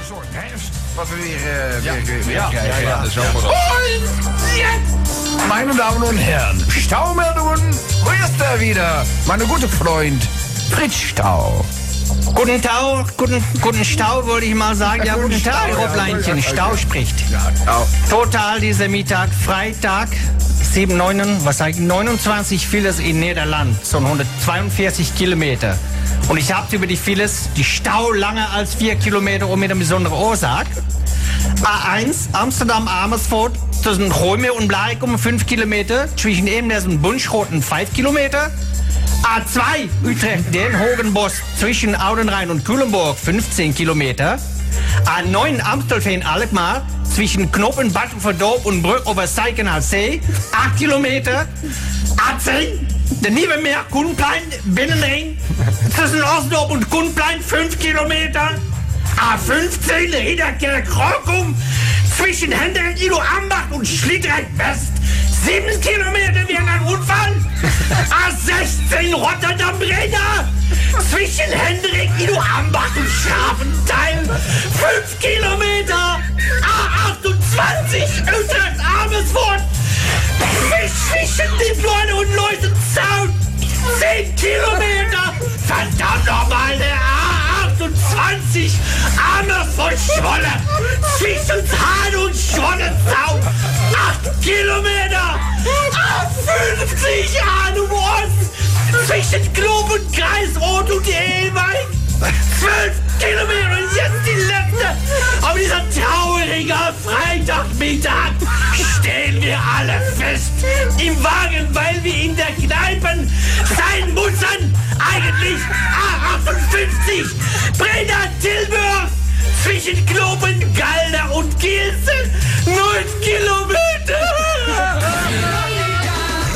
soort herfst wat we weer krijgen aan de zomer. Und jetzt, meine Damen und Herren, Staumeldungen, wo ist er wieder? Meine gute Freund, Fritz Stau. Guten Stau, wollte ich mal sagen. Ja, guten Tag, Robleinchen. Stau spricht. Ja, Stau. Total dieser Mittag, Freitag, 29 Files in Nederland, so 142 Kilometer. Und ich habe über die Files, die Stau länger als 4 Kilometer und mit einer besonderen Ursache. A1, Amsterdam-Amersfoort, zwischen Rome und Blarikum 5 Kilometer, zwischen eben der Bunschroten 5 Kilometer. A2, Utrecht, Den Hogenbos, zwischen Audenrhein und Culemborg 15 Kilometer. A9, Amstelveen-Alkmaar, zwischen Knoppen, Battenverdorp und Brück over Seikenhalsee 8 Kilometer. A10, der Niebenmeer, Kunplein, Binnenring, zwischen Osdorp und Kunplein 5 Kilometer. A15, Riederkerk-Rokum, zwischen Hendrik, Ido Ambach und Schlittreich West 7 Kilometer wegen einem Unfall. A16, Rotterdam-Breda, zwischen Hendrik, Ido Ambach und Scharfentheim 5 Kilometer. A28, Utrecht-Amersfoort, zwischen Diepleune und Leutenzaun 10 Kilometer. Verdammt nochmal, der A28, Amersfoort-Schwolle, zwischen Hahn und Schwollenzaun 8 Kilometer. A50, Ahnung Ost, zwischen Knob und Kreisrot und Ewald 12 Kilometer. Und jetzt die letzte. Auf dieser traurigen Freitagmittag stehen wir alle fest im Wagen, weil wir in der Kneipe sein müssen. Eigentlich A58, Breda-Tilburg, zwischen Knopen, Galder und Kielce